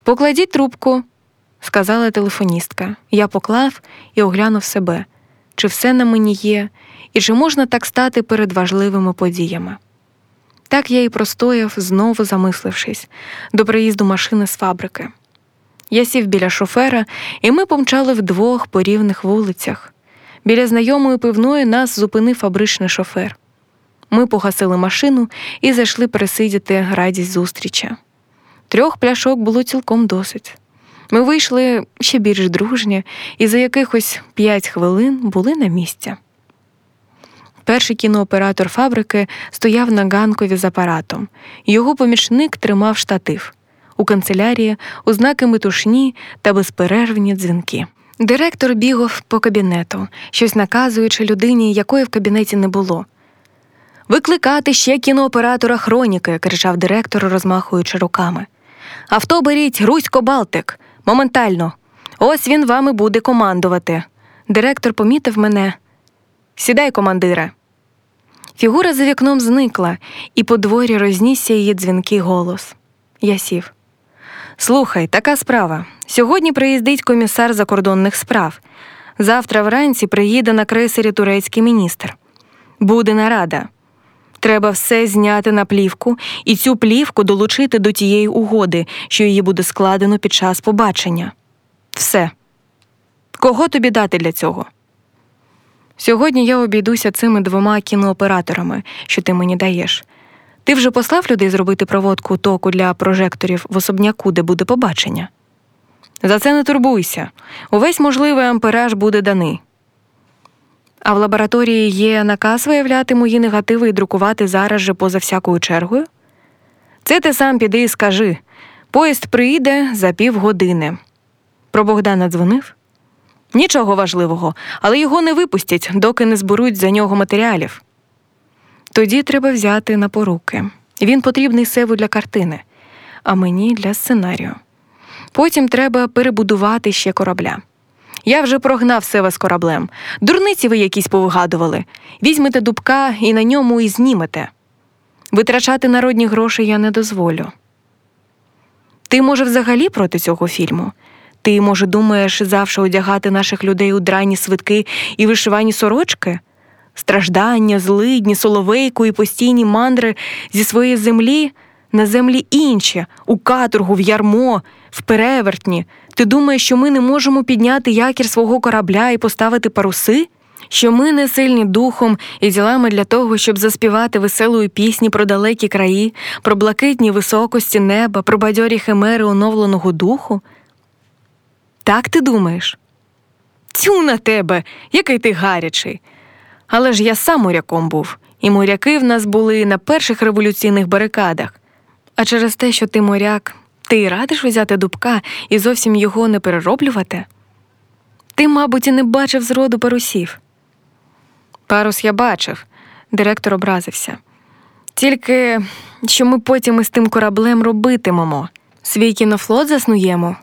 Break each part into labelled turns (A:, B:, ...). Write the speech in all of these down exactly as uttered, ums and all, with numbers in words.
A: «Покладіть трубку», – сказала телефоністка. Я поклав і оглянув себе, чи все на мені є, і чи можна так стати перед важливими подіями. Так я і простояв, знову замислившись, до приїзду машини з фабрики. Я сів біля шофера, і ми помчали вдвох по рівних вулицях. Біля знайомої пивної нас зупинив фабричний шофер. Ми погасили машину і зайшли пересидіти радість зустрічі. Трьох пляшок було цілком досить. Ми вийшли ще більш дружні і за якихось п'ять хвилин були на місці. Перший кінооператор фабрики стояв на ганкові з апаратом. Його помічник тримав штатив. У канцелярії ознаки метушні та безперервні дзвінки. Директор бігав по кабінету, щось наказуючи людині, якої в кабінеті не було. «Викликати ще кінооператора хроніки!» – кричав директор, розмахуючи руками. «Авто беріть, Русько-Балтик! Моментально! Ось він вами буде командувати!» Директор помітив мене. «Сідай, командире!» Фігура за вікном зникла, і по дворі рознісся її дзвінкий голос. Я сів. «Слухай, така справа. Сьогодні приїздить комісар закордонних справ. Завтра вранці приїде на крейсері турецький міністр. Буде нарада. Треба все зняти на плівку і цю плівку долучити до тієї угоди, що її буде складено під час побачення. Все. Кого тобі дати для цього?» «Сьогодні я обійдуся цими двома кінооператорами, що ти мені даєш. Ти вже послав людей зробити проводку току для прожекторів в особняку, де буде побачення?» «За це не турбуйся. Увесь можливий ампераж буде даний. А в лабораторії є наказ виявляти мої негативи і друкувати зараз же поза всякою чергою?» «Це ти сам піди і скажи. Поїзд приїде за півгодини». «Про Богдана дзвонив?» «Нічого важливого, але його не випустять, доки не зберуть за нього матеріалів». «Тоді треба взяти на поруки. Він потрібний Севу для картини, а мені для сценарію. Потім треба перебудувати ще корабля. Я вже прогнав Сева з кораблем. Дурниці ви якісь повигадували. Візьмете Дубка і на ньому і знімете. Витрачати народні гроші я не дозволю». «Ти, може, взагалі проти цього фільму? Ти, може, думаєш завше одягати наших людей у драні свитки і вишивані сорочки? Страждання, злидні, соловейку і постійні мандри зі своєї землі на землі інші, у каторгу, в ярмо, в перевертні. Ти думаєш, що ми не можемо підняти якір свого корабля і поставити паруси? Що ми не сильні духом і ділами для того, щоб заспівати веселої пісні про далекі краї, про блакитні високості неба, про бадьорі химери оновленого духу? Так ти думаєш? Тю на тебе, який ти гарячий! Але ж я сам моряком був, і моряки в нас були на перших революційних барикадах. А через те, що ти моряк, ти й радиш взяти Дубка і зовсім його не перероблювати? Ти, мабуть, і не бачив зроду парусів». «Парус я бачив», – директор образився. «Тільки, що ми потім із тим кораблем робитимемо? Свій кінофлот заснуємо?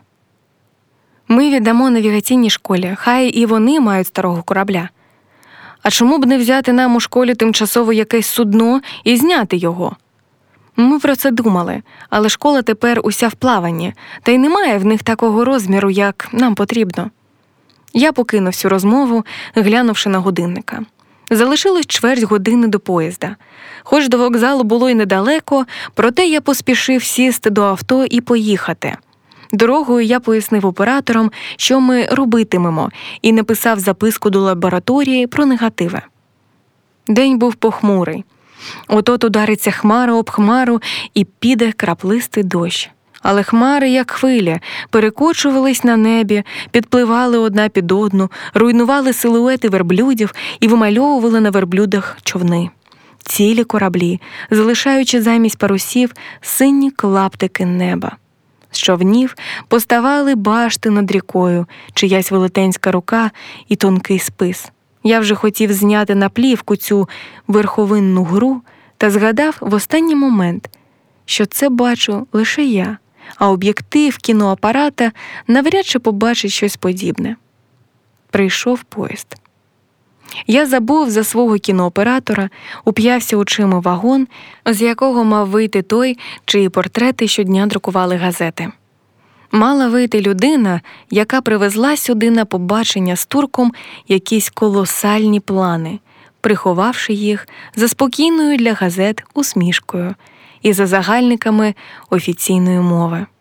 A: Ми віддамо навігаційній школі, хай і вони мають старого корабля. А чому б не взяти нам у школі тимчасово якесь судно і зняти його? Ми про це думали, але школа тепер уся в плаванні, та й немає в них такого розміру, як нам потрібно». Я покинув всю розмову, глянувши на годинника. Залишилось чверть години до поїзда. Хоч до вокзалу було й недалеко, проте я поспішив сісти до авто і поїхати. Дорогою я пояснив операторам, що ми робитимемо, і написав записку до лабораторії про негативи. День був похмурий. От-от удариться хмара об хмару і піде краплистий дощ. Але хмари, як хвилі, перекочувались на небі, підпливали одна під одну, руйнували силуети верблюдів і вимальовували на верблюдах човни. Цілі кораблі, залишаючи замість парусів сині клаптики неба. З човнів поставали башти над рікою, чиясь велетенська рука і тонкий спис. Я вже хотів зняти на плівку цю верховинну гру та згадав в останній момент, що це бачу лише я, а об'єктив кіноапарата навряд чи побачить щось подібне. Прийшов поїзд. Я забув за свого кінооператора, уп'явся очима в вагон, з якого мав вийти той, чиї портрети щодня друкували газети. Мала вийти людина, яка привезла сюди на побачення з турком якісь колосальні плани, приховавши їх за спокійною для газет усмішкою і за загальниками офіційної мови.